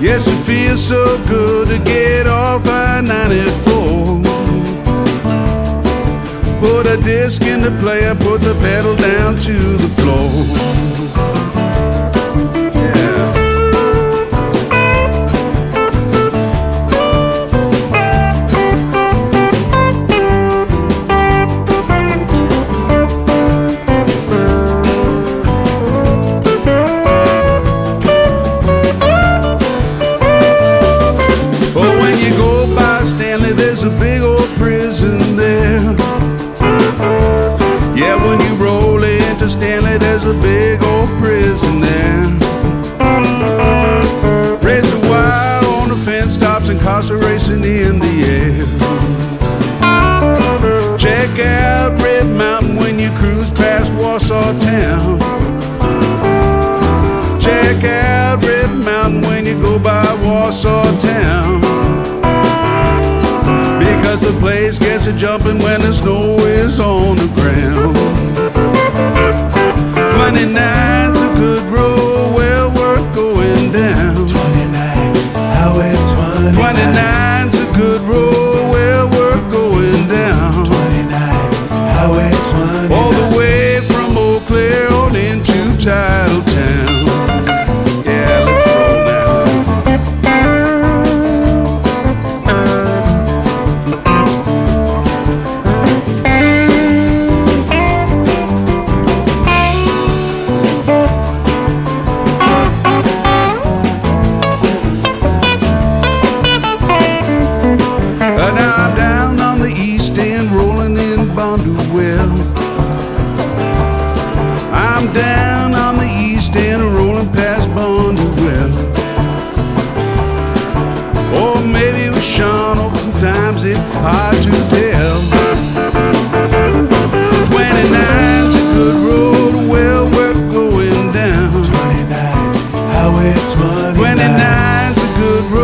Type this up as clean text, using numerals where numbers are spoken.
Yes, it feels so good to get off I-94. Put a disc in the player, put the pedal down to the floor. Yeah. But when you go by Stanley, there's a big old prison there. Yeah, when you roll into Stanley, there's a big old prison there. Razor wire on the fence stops incarceration in the air. Check out Red Mountain when you cruise past Warsaw Town. Check out Red Mountain when you go by Warsaw Town. Because the place gets a jumping when the snow is on the ground. 29's a good road, well worth going down. 29, Highway 29. 29's a good road, well worth going down. 29, Highway 29. All the way from Eau Claire on into Titletown. Yeah, let's roll now. Now I'm down on the East End, rolling in Bonduelle. I'm down on the East End, rolling past Bonduelle. Or maybe it was Sean, or sometimes it's hard to tell. 29's a good road, well worth going down. 29, Highway 29. 29's a good road.